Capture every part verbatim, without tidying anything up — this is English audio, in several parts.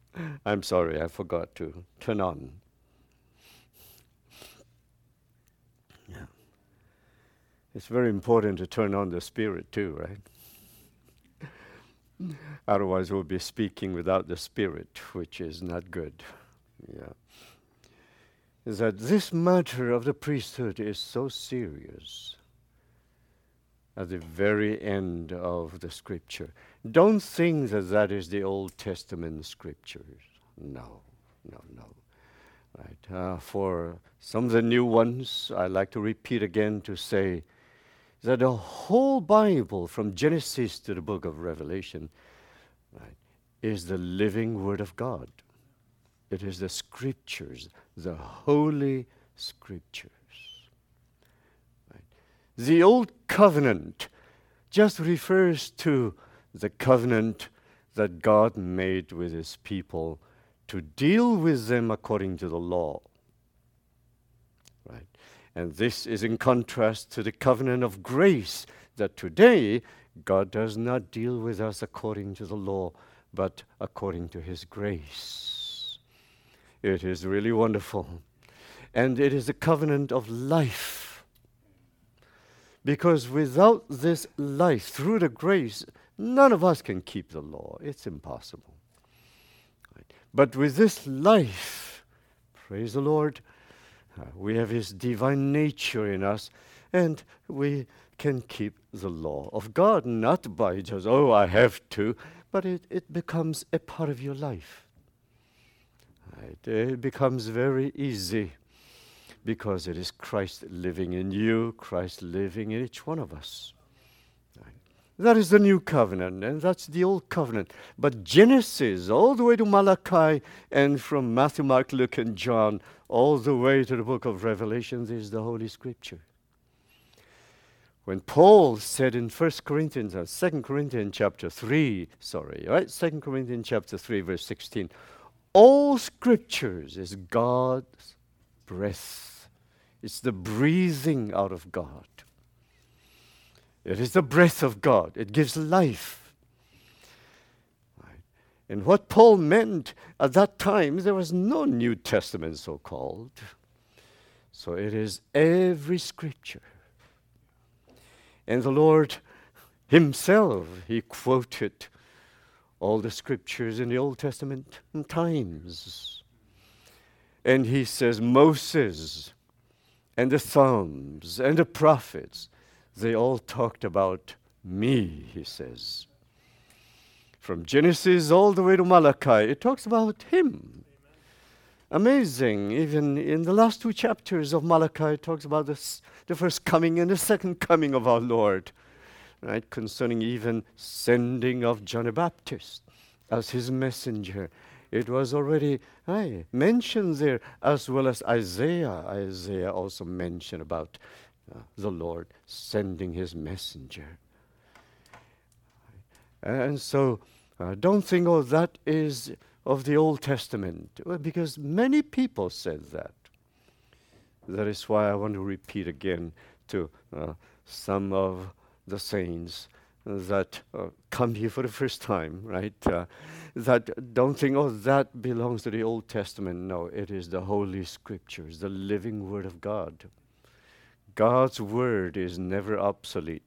I'm sorry, I forgot to turn on. Yeah. It's very important to turn on the Spirit too, right? Otherwise, we'll be speaking without the Spirit, which is not good. Yeah. Is that this matter of the priesthood is so serious at the very end of the Scripture. Don't think that that is the Old Testament Scriptures. No, no, no. Right. Uh, for some of the new ones, I like to repeat again to say that the whole Bible, from Genesis to the book of Revelation, right, is the living Word of God. It is the Scriptures, the Holy Scriptures. Right. The Old Covenant just refers to the covenant that God made with His people to deal with them according to the law. Right? And this is in contrast to the covenant of grace, that today God does not deal with us according to the law, but according to His grace. It is really wonderful. And it is a covenant of life. Because without this life, through the grace, none of us can keep the law. It's impossible. Right? But with this life, praise the Lord, uh, we have His divine nature in us, and we can keep the law of God, not by just, oh, I have to, but it, it becomes a part of your life. Right? It becomes very easy because it is Christ living in you, Christ living in each one of us. Right? That is the new covenant, and that's the old covenant. But Genesis, all the way to Malachi, and from Matthew, Mark, Luke, and John, all the way to the book of Revelation, is the Holy Scripture. When Paul said in First Corinthians, uh, Second Corinthians chapter three, sorry, right? Second Corinthians chapter three, verse sixteen, all Scriptures is God's breath. It's the breathing out of God. It is the breath of God. It gives life. Right. And what Paul meant at that time, there was no New Testament so-called. So it is every Scripture. And the Lord Himself, He quoted all the Scriptures in the Old Testament times. And He says, Moses and the Psalms and the prophets, they all talked about me, He says. From Genesis all the way to Malachi, it talks about Him. Amazing. Even in the last two chapters of Malachi, it talks about this, the first coming and the second coming of our Lord, right? Concerning even sending of John the Baptist as His messenger. It was already hey, mentioned there, as well as Isaiah. Isaiah also mentioned about uh, the Lord sending His messenger. And so uh, don't think, oh, that is of the Old Testament, well, because many people said that. That is why I want to repeat again to uh, some of the saints that uh, come here for the first time, right? Uh, that don't think, oh, that belongs to the Old Testament. No, it is the Holy Scriptures, the living Word of God. God's Word is never obsolete.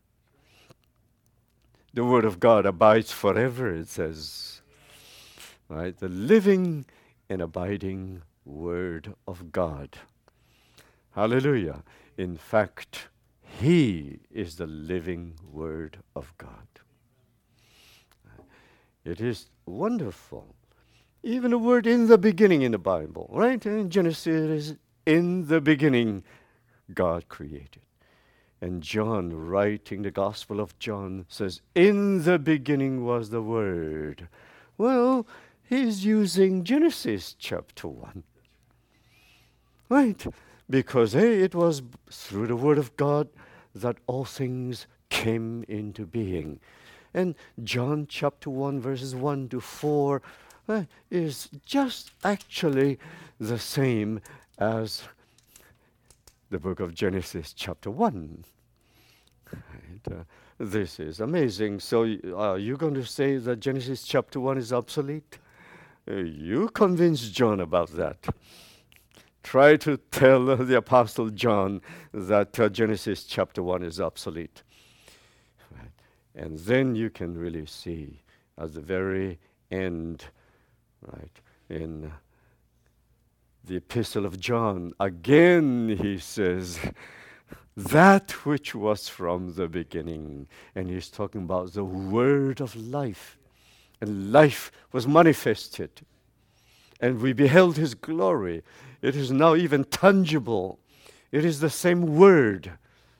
The Word of God abides forever, it says. Right? The living and abiding Word of God. Hallelujah. In fact, He is the living Word of God. It is wonderful. Even the word in the beginning in the Bible, right? In Genesis, in the beginning, God created. And John, writing the Gospel of John, says, in the beginning was the Word. Well, he's using Genesis chapter one. Right? Because, hey, it was through the Word of God that all things came into being. And John chapter one, verses one to four, uh, is just actually the same as the book of Genesis chapter one. Right? Uh, this is amazing. So uh, you're going to say that Genesis chapter one is obsolete? Uh, you convince John about that. Try to tell uh, the Apostle John that uh, Genesis chapter one is obsolete. Right. And then you can really see at the very end, right, in uh, the Epistle of John, again he says, that which was from the beginning. And he's talking about the word of life. And life was manifested. And we beheld his glory. It is now even tangible. It is the same word.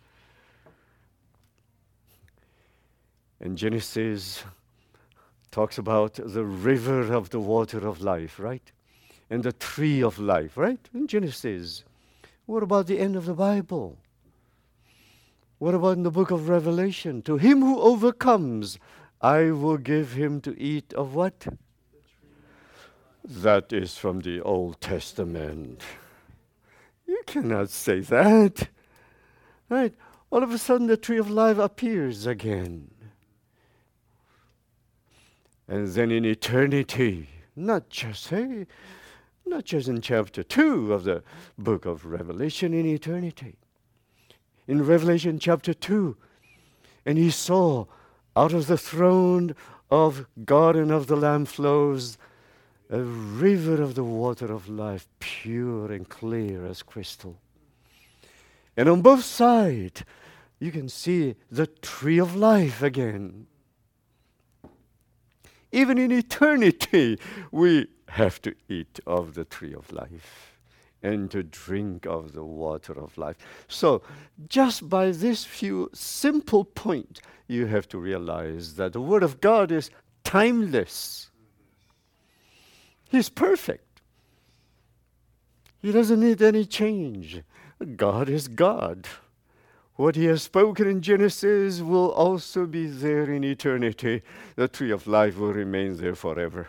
And Genesis talks about the river of the water of life, right? And the tree of life, right? In Genesis. What about the end of the Bible? What about in the book of Revelation? To him who overcomes, I will give him to eat of what? That is from the Old Testament. You cannot say that. Right? All of a sudden the tree of life appears again. And then in eternity, not just, hey, not just in chapter two of the book of Revelation, in eternity. In Revelation chapter two, and he saw out of the throne of God and of the Lamb flows a river of the water of life, pure and clear as crystal. And on both sides, you can see the tree of life again. Even in eternity, we have to eat of the tree of life and to drink of the water of life. So, just by this few simple points, you have to realize that the Word of God is timeless. He's perfect. He doesn't need any change. God is God. What he has spoken in Genesis will also be there in eternity. The tree of life will remain there forever.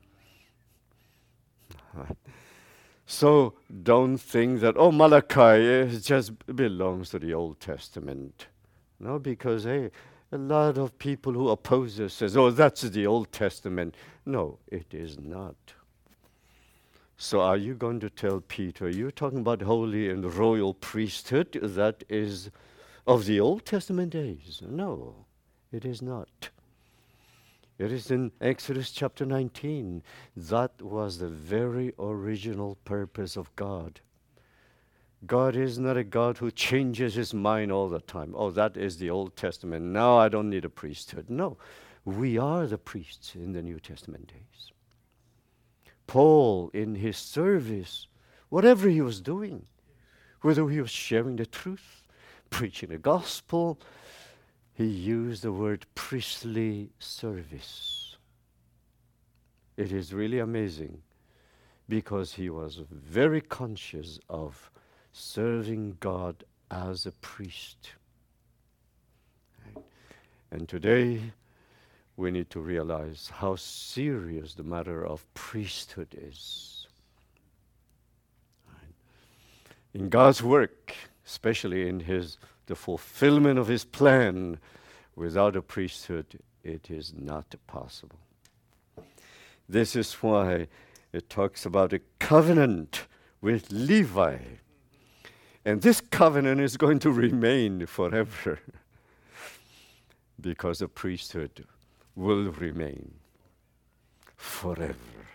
So don't think that, oh, Malachi just belongs to the Old Testament. No, because, hey, a lot of people who oppose us says, oh, that's the Old Testament. No, it is not. So are you going to tell Peter, you're talking about holy and royal priesthood, that is of the Old Testament days? No, it is not. It is in Exodus chapter nineteen. That was the very original purpose of God. God is not a God who changes his mind all the time. Oh, that is the Old Testament. Now I don't need a priesthood. No, we are the priests in the New Testament days. Paul, in his service, whatever he was doing, whether he was sharing the truth, preaching the gospel, he used the word priestly service. It is really amazing because he was very conscious of serving God as a priest. Right? And today, we need to realize how serious the matter of priesthood is. Right? In God's work, especially in his the fulfillment of his plan, without a priesthood, it is not possible. This is why it talks about a covenant with Levi. And this covenant is going to remain forever because the priesthood will remain forever.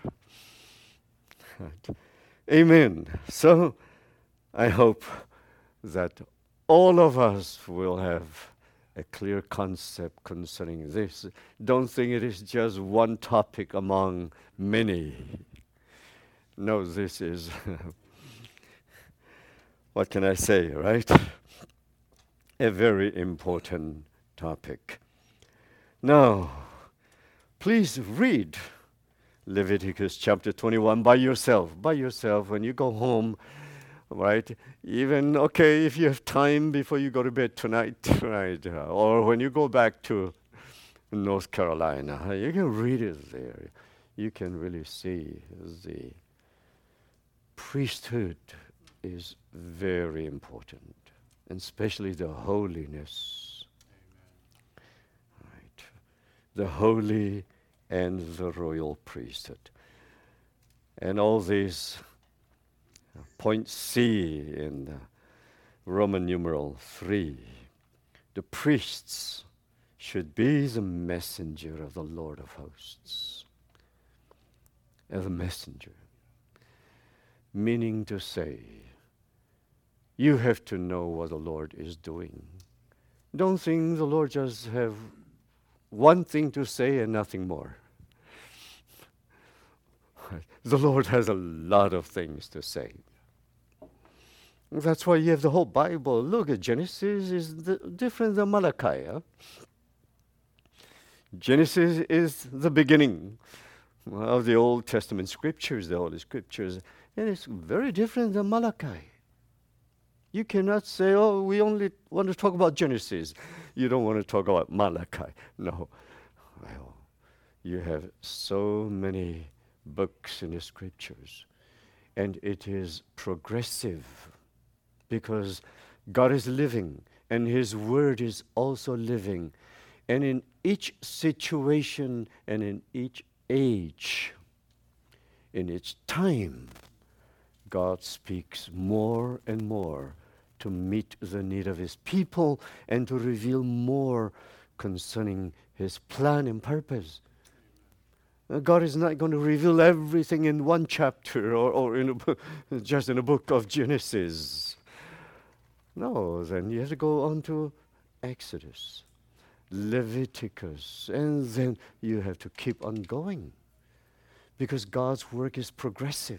Amen. So I hope that all of us will have a clear concept concerning this. Don't think it is just one topic among many. No, this is, what can I say, right? A very important topic. Now, please read Leviticus chapter twenty-one by yourself. By yourself when you go home. Right? Even, okay, if you have time before you go to bed tonight, right? Uh, or when you go back to North Carolina, you can read it there. You can really see the priesthood is very important, and especially the holiness. Amen. Right? The holy and the royal priesthood. And all these point C in the Roman numeral three. The priests should be the messenger of the Lord of hosts. As a messenger. Meaning to say, you have to know what the Lord is doing. Don't think the Lord just have one thing to say and nothing more. The Lord has a lot of things to say. That's why you have the whole Bible. Look at Genesis is the, different than Malachi. Huh? Genesis is the beginning of the Old Testament scriptures, the Holy Scriptures, and it's very different than Malachi. You cannot say, oh, we only want to talk about Genesis. You don't want to talk about Malachi. No. Well, you have so many books in the Scriptures, and it is progressive because God is living, and His Word is also living. And in each situation and in each age, in each time, God speaks more and more to meet the need of His people and to reveal more concerning His plan and purpose. Uh, God is not going to reveal everything in one chapter or, or in a bu- just in a book of Genesis. No, then you have to go on to Exodus, Leviticus, and then you have to keep on going because God's work is progressive.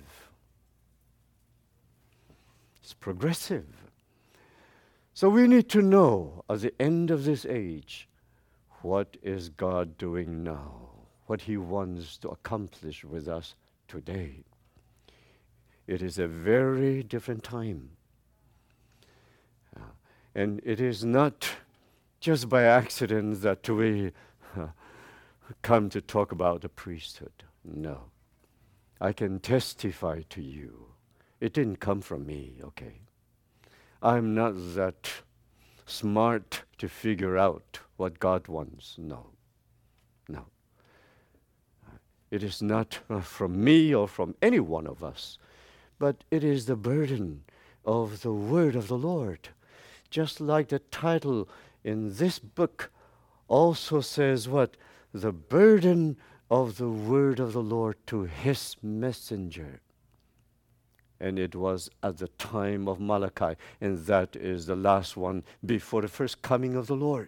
It's progressive. So we need to know at the end of this age, what is God doing now? What He wants to accomplish with us today. It is a very different time. Uh, and it is not just by accident that we uh, come to talk about the priesthood. No. I can testify to you. It didn't come from me, okay? I'm not that smart to figure out what God wants. No. No. Uh, it is not uh, from me or from any one of us, but it is the burden of the word of the Lord. Just like the title in this book also says what? The burden of the word of the Lord to His messenger. And it was at the time of Malachi, and that is the last one before the first coming of the Lord.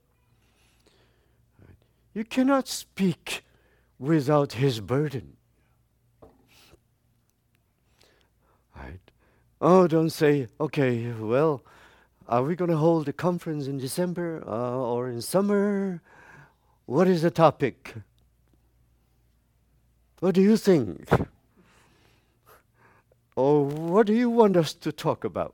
You cannot speak without His burden. Right? Oh, don't say, okay, well, are we going to hold a conference in December uh, or in summer? What is the topic? What do you think? Or what do you want us to talk about?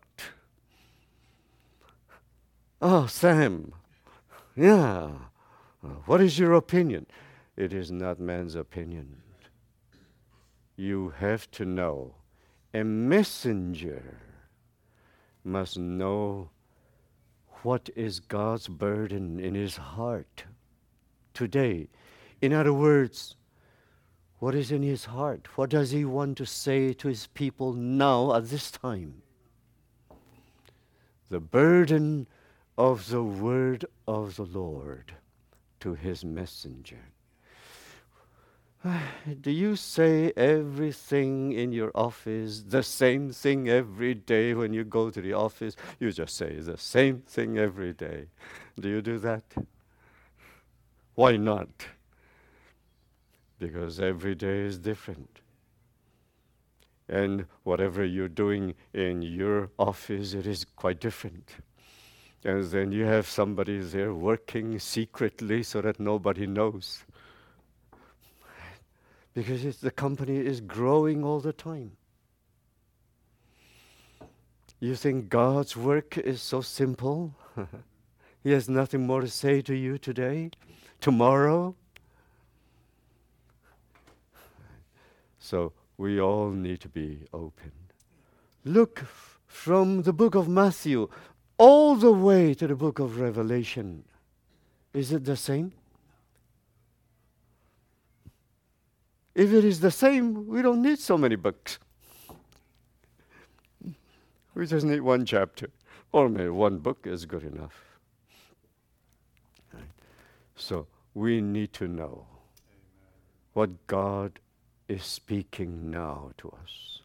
Oh, Sam, yeah. Uh, what is your opinion? It is not man's opinion. You have to know. A messenger must know what is God's burden in his heart today. In other words, what is in his heart? What does he want to say to his people now at this time? The burden of the word of the Lord to his messenger. Do you say everything in your office, the same thing every day when you go to the office? You just say the same thing every day. Do you do that? Why not? Because every day is different. And whatever you're doing in your office, it is quite different. And then you have somebody there working secretly so that nobody knows. Because it's, the company is growing all the time. You think God's work is so simple? He has nothing more to say to you today, tomorrow? So we all need to be open. Look f- from the book of Matthew all the way to the book of Revelation. Is it the same? If it is the same, we don't need so many books. We just need one chapter, or maybe one book is good enough. Right. So we need to know Amen. What God is speaking now to us.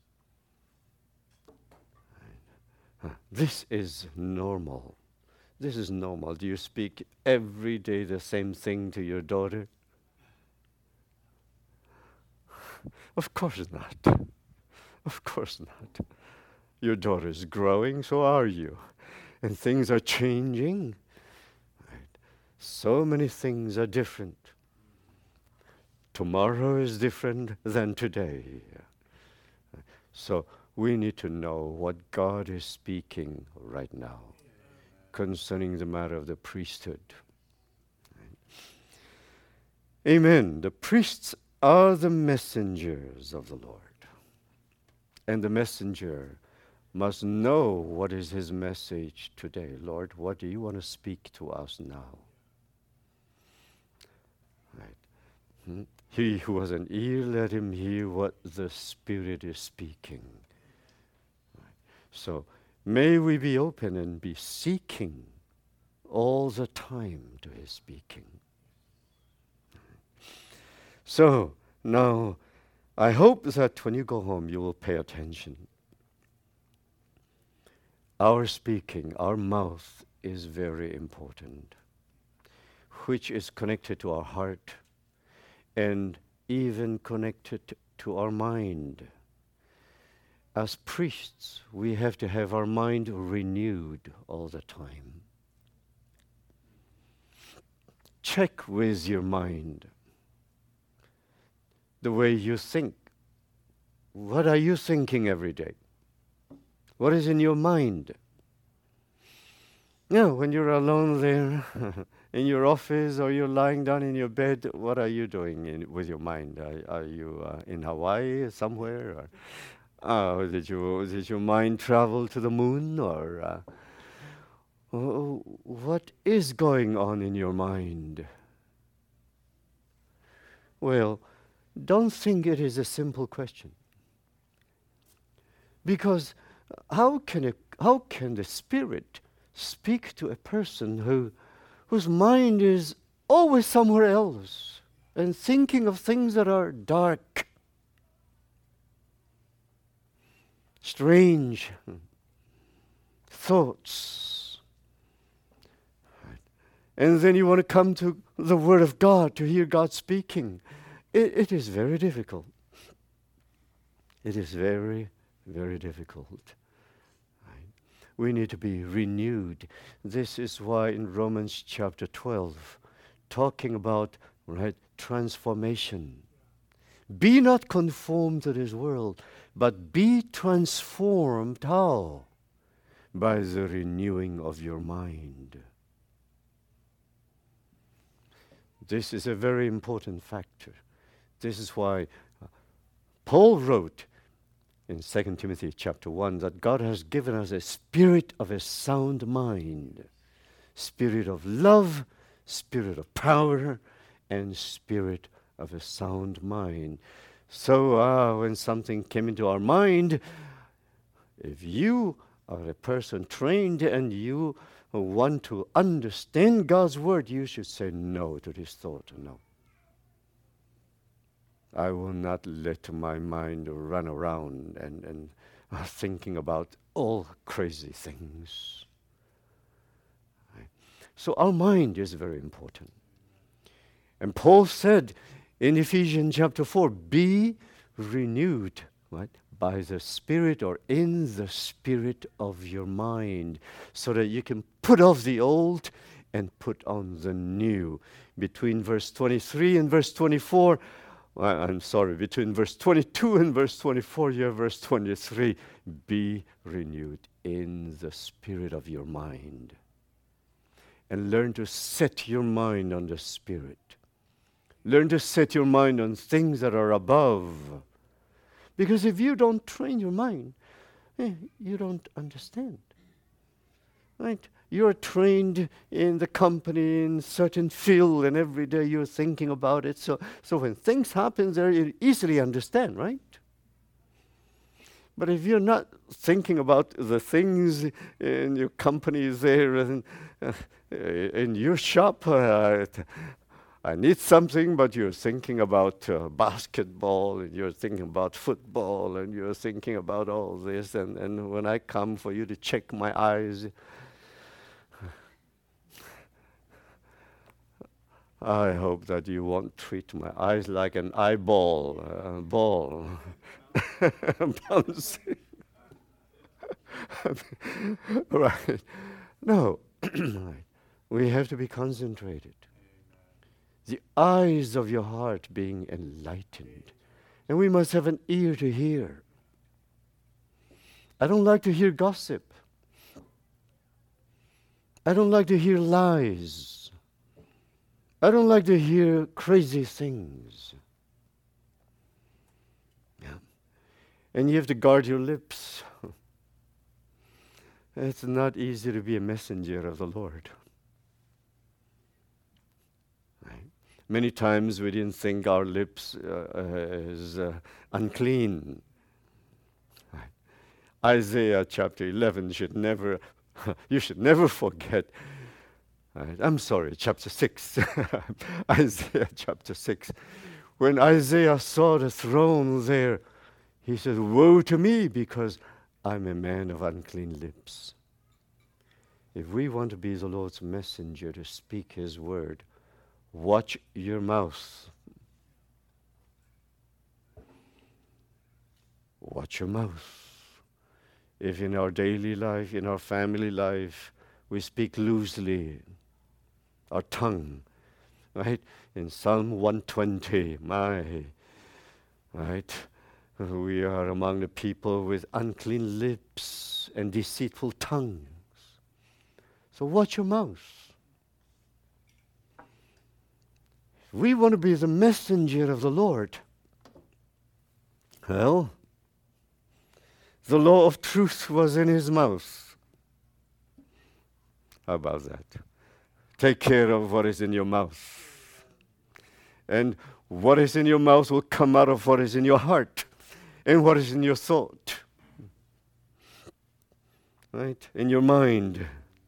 Right. This is normal. This is normal. Do you speak every day the same thing to your daughter? Of course not. Of course not. Your daughter is growing, so are you. And things are changing. Right. So many things are different. Tomorrow is different than today. So we need to know what God is speaking right now concerning the matter of the priesthood. Amen. The priests are the messengers of the Lord. And the messenger must know what is his message today. Lord, what do you want to speak to us now? Right. Hmm? He who has an ear, let him hear what the Spirit is speaking. Right. So may we be open and be seeking all the time to his speaking. So now, I hope that when you go home, you will pay attention. Our speaking, our mouth is very important, which is connected to our heart and even connected to our mind. As priests, we have to have our mind renewed all the time. Check with your mind the way you think. What are you thinking every day? What is in your mind? Yeah, when you're alone there in your office or you're lying down in your bed, what are you doing in, with your mind? Are, are you uh, in Hawaii somewhere? Or uh, did you did your mind travel to the moon? Or uh, oh, what is going on in your mind? Well, don't think it is a simple question. Because how can a, how can the Spirit speak to a person who whose mind is always somewhere else and thinking of things that are dark, strange thoughts? And then you want to come to the Word of God to hear God speaking. It, it is very difficult. It is very, very difficult. Right? We need to be renewed. This is why in Romans chapter twelve, talking about right transformation. Be not conformed to this world, but be transformed. How? By the renewing of your mind. This is a very important factor. This is why uh, Paul wrote in Second Timothy chapter one that God has given us a spirit of a sound mind, spirit of love, spirit of power, and spirit of a sound mind. So uh, when something came into our mind, if you are a person trained and you want to understand God's word, you should say no to this thought. No. I will not let my mind run around and, and uh, thinking about all crazy things. Right. So our mind is very important. And Paul said in Ephesians chapter four, be renewed, right, by the Spirit or in the spirit of your mind, so that you can put off the old and put on the new. Between verse twenty-three and verse twenty-four, well, I'm sorry, between verse twenty-two and verse twenty-four, you have verse twenty-three. Be renewed in the spirit of your mind. And learn to set your mind on the Spirit. Learn to set your mind on things that are above. Because if you don't train your mind, eh, you don't understand. Right? you're trained in the company in certain field, and every day you're thinking about it. So, so when things happen there, you easily understand, right? But if you're not thinking about the things in your company there and uh, in your shop, uh, I need something, but you're thinking about uh, basketball, and you're thinking about football, and you're thinking about all this, and, and when I come for you to check my eyes, I hope that you won't treat my eyes like an eyeball, uh, ball, bouncing. Right. No. We have to be concentrated. The eyes of your heart being enlightened. And we must have an ear to hear. I don't like to hear gossip. I don't like to hear lies. I don't like to hear crazy things. Yeah. And you have to guard your lips. It's not easy to be a messenger of the Lord. Right? Many times we didn't think our lips uh, uh, is uh, unclean. Right? Isaiah chapter eleven should never, you should never forget. Right? I'm sorry, chapter six. Isaiah chapter six. When Isaiah saw the throne there, he said, "Woe to me, because I'm a man of unclean lips." If we want to be the Lord's messenger to speak his word, watch your mouth. Watch your mouth. If in our daily life, in our family life, we speak loosely, our tongue, right? In Psalm one twenty, my, right? We are among the people with unclean lips and deceitful tongues. So watch your mouth. We want to be the messenger of the Lord. Well, the law of truth was in his mouth. How about that? Take care of what is in your mouth. And what is in your mouth will come out of what is in your heart. And what is in your thought, right? In your mind.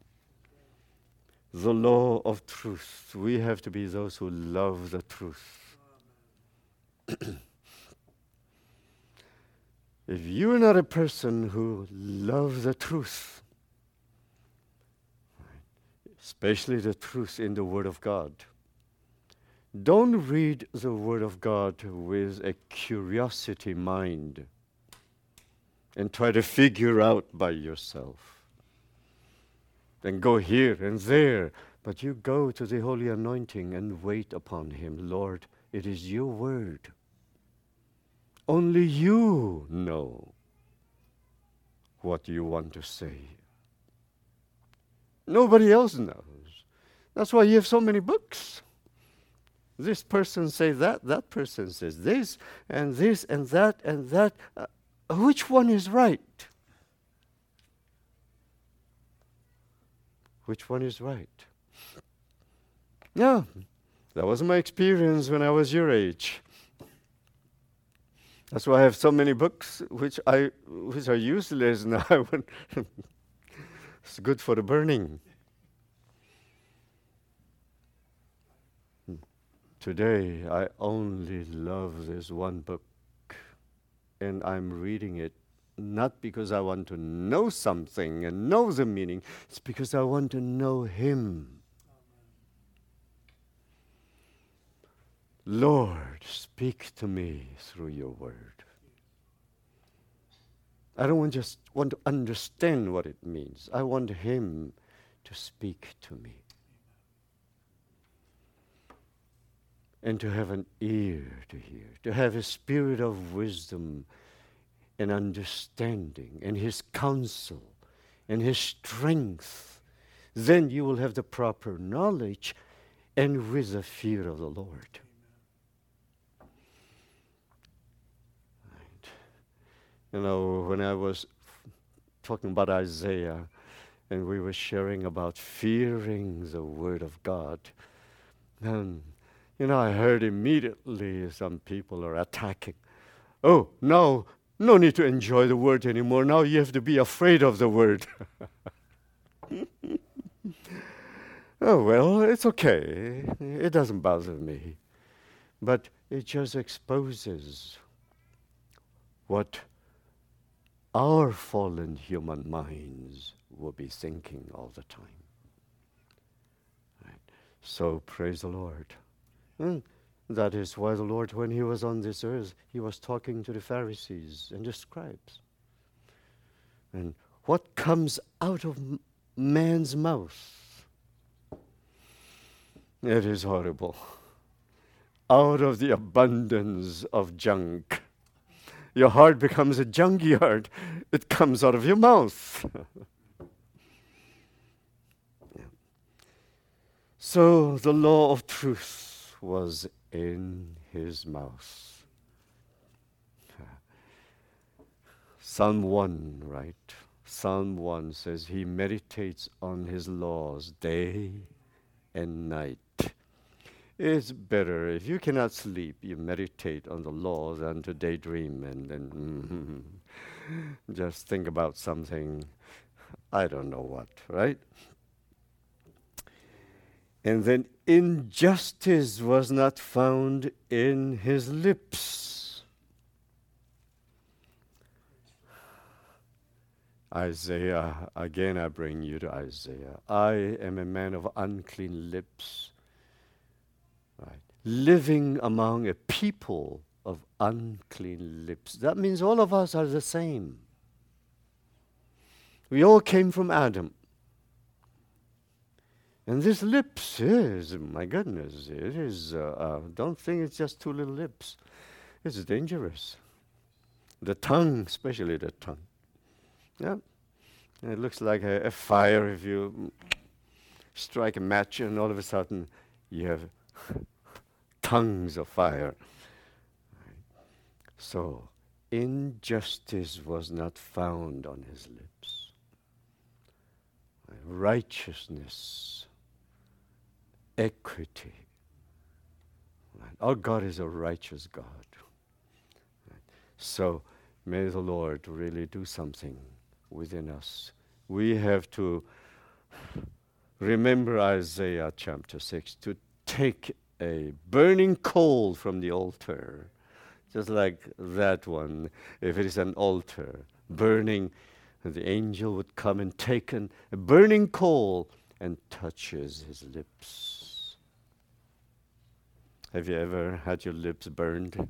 The law of truth. We have to be those who love the truth. If you're not a person who loves the truth, especially the truth in the Word of God, don't read the Word of God with a curiosity mind and try to figure out by yourself. Then go here and there, but you go to the Holy Anointing and wait upon Him. Lord, it is your Word. Only you know what you want to say. Nobody else knows. That's why you have so many books. This person says that, that person says this, and this, and that, and that. Uh, which one is right? Which one is right? Yeah, that was my experience when I was your age. That's why I have so many books which I which are useless now. It's good for the burning. Today, I only love this one book, and I'm reading it not because I want to know something and know the meaning. It's because I want to know Him. Lord, speak to me through your word. I don't want just want to understand what it means. I want Him to speak to me. And to have an ear to hear, to have a spirit of wisdom and understanding and His counsel and His strength. Then you will have the proper knowledge and with the fear of the Lord. Right. You know, when I was talking about Isaiah, and we were sharing about fearing the Word of God. And, you know, I heard immediately some people are attacking. Oh, no, no need to enjoy the Word anymore. Now you have to be afraid of the Word. Oh, well, it's okay. It doesn't bother me. But it just exposes what our fallen human minds will be thinking all the time. Right. So praise the Lord. And that is why the Lord, when he was on this earth, he was talking to the Pharisees and the scribes. And what comes out of m- man's mouth? It is horrible. Out of the abundance of junk. Your heart becomes a junkyard. It comes out of your mouth. Yeah. So the law of truth was in his mouth. Psalm one, right? Psalm one says he meditates on his laws day and night. It's better if you cannot sleep, you meditate on the law than to daydream and then mm, just think about something, I don't know what, right? And then injustice was not found in his lips. Isaiah, again I bring you to Isaiah. I am a man of unclean lips. Right. Living among a people of unclean lips. That means all of us are the same. We all came from Adam. And this lips is, my goodness, it is, uh, uh, don't think it's just two little lips. It's dangerous. The tongue, especially the tongue. Yeah. And it looks like a, a fire if you strike a match and all of a sudden you have tongues of fire. So, injustice was not found on his lips. Righteousness, equity. Our God is a righteous God. So, may the Lord really do something within us. We have to remember Isaiah chapter six, to take a burning coal from the altar, just like that one. If it is an altar, burning, the angel would come and take an, a burning coal and touches his lips. Have you ever had your lips burned?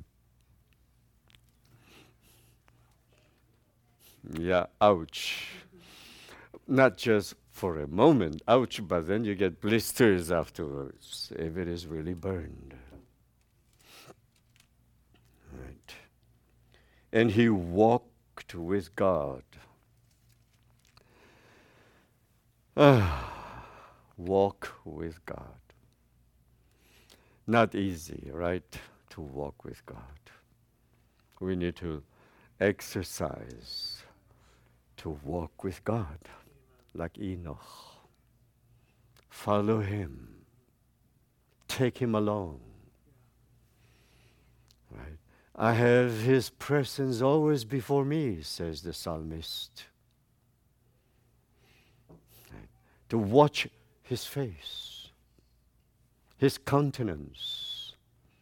Yeah, ouch. Not just for a moment, ouch, but then you get blisters afterwards if it is really burned. Right. And he walked with God. Ah, walk with God. Not easy, right, to walk with God. We need to exercise to walk with God. Like Enoch. Follow him. Take him along. Right. I have his presence always before me, says the psalmist. Right. To watch his face, his countenance.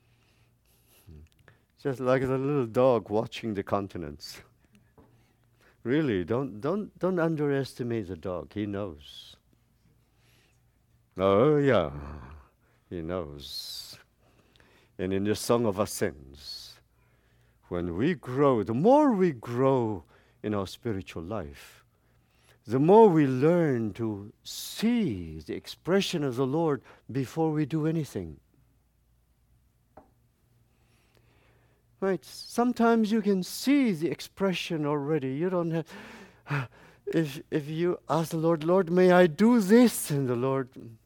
Just like the little dog watching the countenance. Really, don't don't don't underestimate the dog. He knows. Oh yeah, he knows. And in the Song of Ascents, when we grow, the more we grow in our spiritual life, the more we learn to see the expression of the Lord before we do anything. Right? Sometimes you can see the expression already. You don't have. If if you ask the Lord, Lord, may I do this, and the Lord,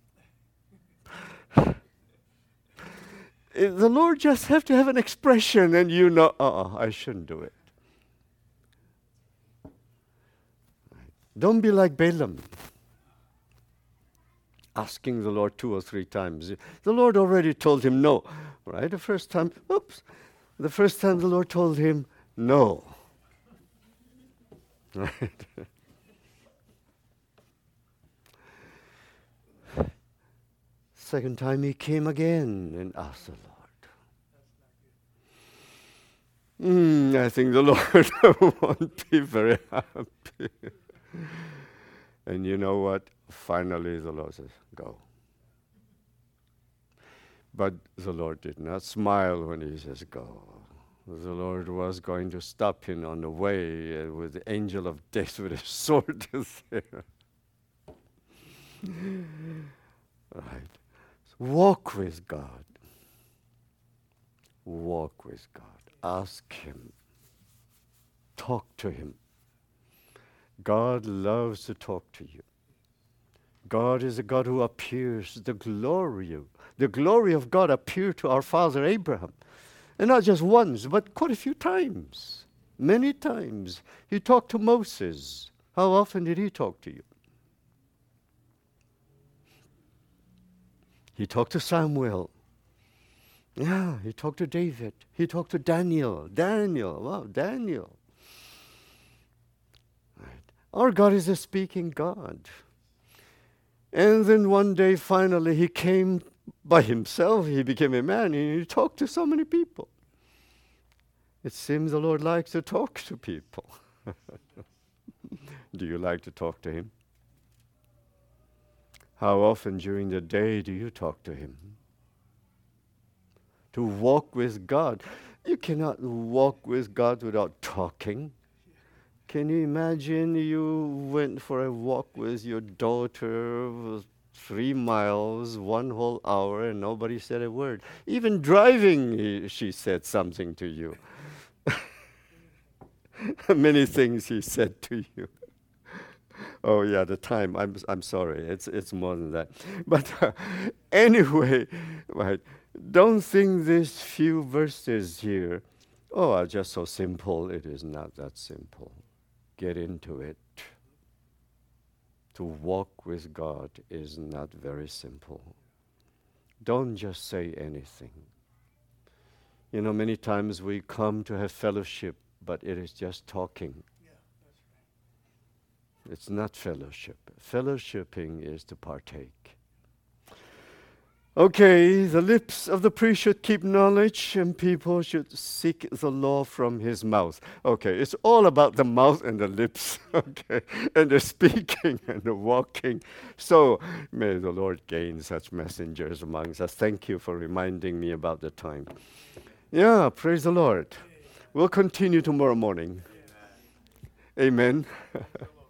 the Lord just have to have an expression, and you know, uh-uh, I shouldn't do it. Don't be like Balaam. asking the Lord two or three times. The Lord already told him no, right? The first time, oops, the first time the Lord told him no. Right? Second time he came again and asked the Lord. Mm, I think the Lord won't be very happy. And you know what? Finally the Lord says, go. But the Lord did not smile when he says, go. The Lord was going to stop him on the way uh, with the angel of death with his sword there. Right. So walk with God. Walk with God. Ask Him. Talk to Him. God loves to talk to you. God is a God who appears. The glory, the glory of God appeared to our father Abraham. And not just once, but quite a few times. Many times. He talked to Moses. How often did he talk to you? He talked to Samuel. Yeah, he talked to David. He talked to Daniel. Daniel, wow, Daniel. Right. Our God is a speaking God. And then one day, finally, he came by himself. He became a man, and he talked to so many people. It seems the Lord likes to talk to people. Do you like to talk to Him? How often during the day do you talk to Him? To walk with God. You cannot walk with God without talking. Can you imagine you went for a walk with your daughter, three miles, one whole hour, and nobody said a word? Even driving, he, she said something to you. Many things he said to you. Oh yeah, the time. I'm I'm sorry. It's it's more than that. But uh, anyway, right. Don't think these few verses here, oh, are just so simple. It is not that simple. Get into it. To walk with God is not very simple. Don't just say anything. You know, many times we come to have fellowship, but it is just talking. Yeah, that's right. It's not fellowship. Fellowshipping is to partake. Okay, the lips of the priest should keep knowledge, and people should seek the law from his mouth. Okay, it's all about the mouth and the lips, okay, and the speaking and the walking. So may the Lord gain such messengers amongst us. Thank you for reminding me about the time. Yeah, praise the Lord. We'll continue tomorrow morning. Amen. Amen.